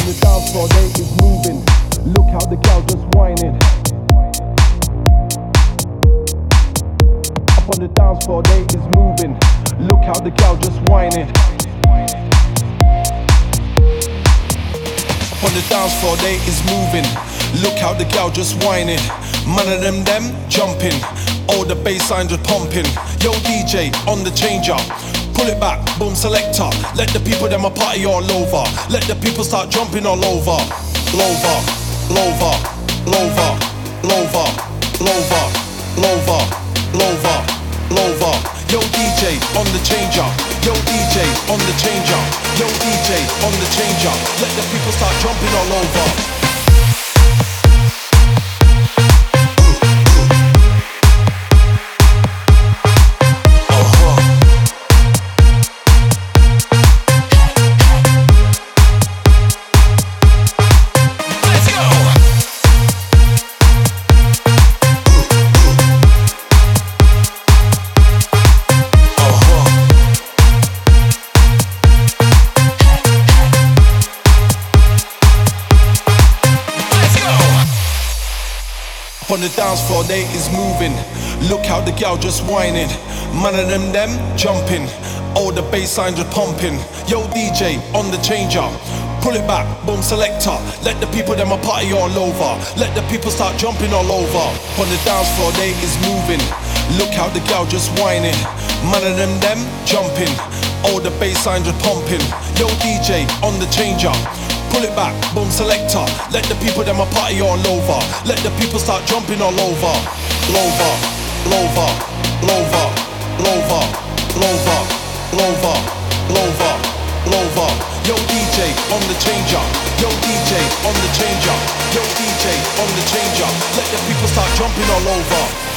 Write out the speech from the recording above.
On the dance floor they is moving. Look how the gal just whining. Up on the dance floor they is moving. Look how the gal just whining. Up on the dance floor they is moving. Look how the gal just whining. Man of them jumping. Oh, the bass line just pumping. Yo DJ on the changer. Pull it back, boom selector. Let the people them a party all over. Let the people start jumping all over. Lover, lover, lover, lover, lover, lover, lover, lover. Yo DJ on the changer. Yo DJ on the changer. Yo DJ on the changer. Let the people start jumping all over. On the dance floor they is moving. Look how the gal just whining. Man of them jumping. Oh, the bass line just pumping. Yo DJ on the changer. Pull it back, boom selector. Let the people them a party all over. Let the people start jumping all over. On the dance floor they is moving. Look how the gal just whining. Man of them jumping. Oh, the bass line just pumping. Yo DJ on the changer. Pull it back, boom selector. Let the people them a party all over. Let the people start jumping all over. Lover, lover, lover, lover, lover, lover, lover, lover. Yo DJ on the changer. Yo DJ on the changer. Yo DJ on the changer. Let the people start jumping all over.